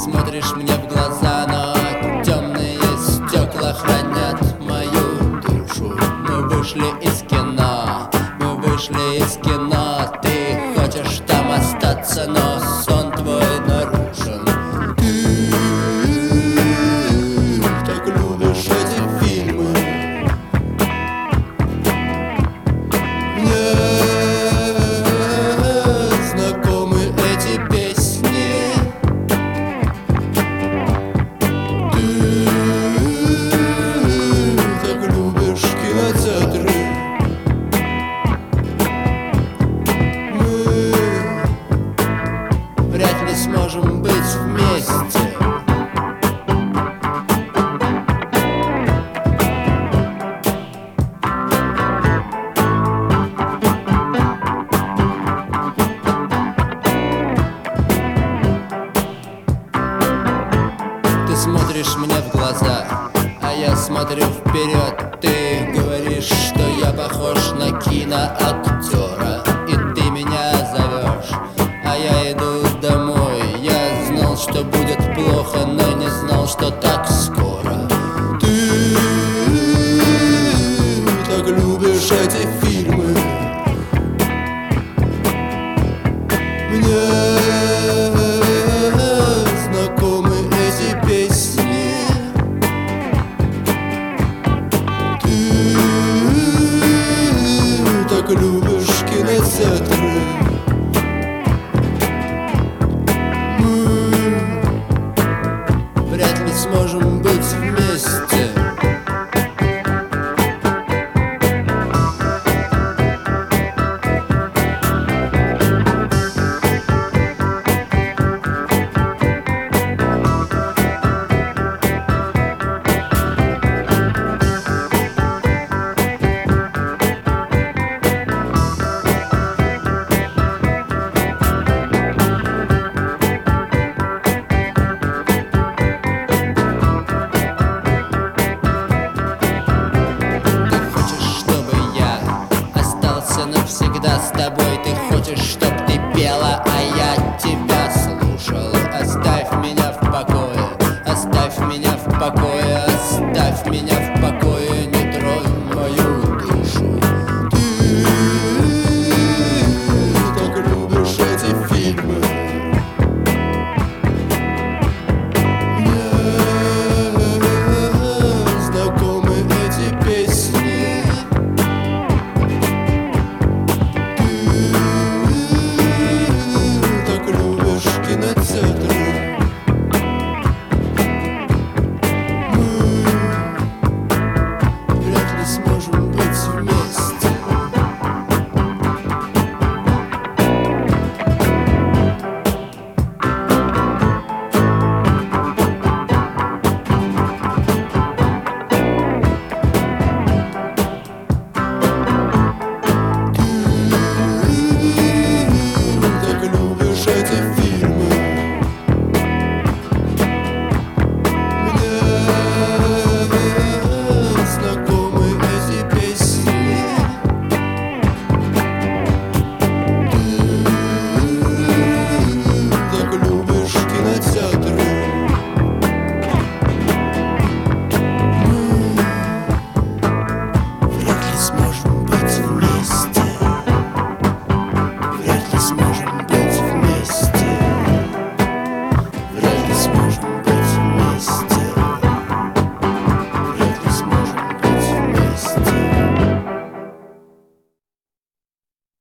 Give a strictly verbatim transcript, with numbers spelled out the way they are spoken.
смотришь мне в глаза, но темные стекла хранят мою душу. Мы вышли из кино, мы вышли из кино. Ты хочешь там остаться, но сон твой нарушен. Ты так любишь эти фильмы. Мне знакомы эти песни. Ты так любишь кинотеатры. Мы вряд ли сможем быть вместе. Ты смотришь мне в глаза, а я смотрю вперед. Ты говоришь, что я похож на киноактера, и ты меня зовешь, а я иду домой. Я знал, что будет плохо, но не знал, что так скоро. Ты так любишь эти фильмы. Мне знакомы эти песни. Ты так любишь кинотеатры. Мы вряд ли сможем быть вместе. Навсегда с тобой. Ты хочешь, чтоб ты пела, а я тебя слушал. Оставь меня в покое, оставь меня в покое, оставь меня в покое, не тронь мою душу. Ты так любишь эти фильмы. Мне знакомы эти песни. Сможем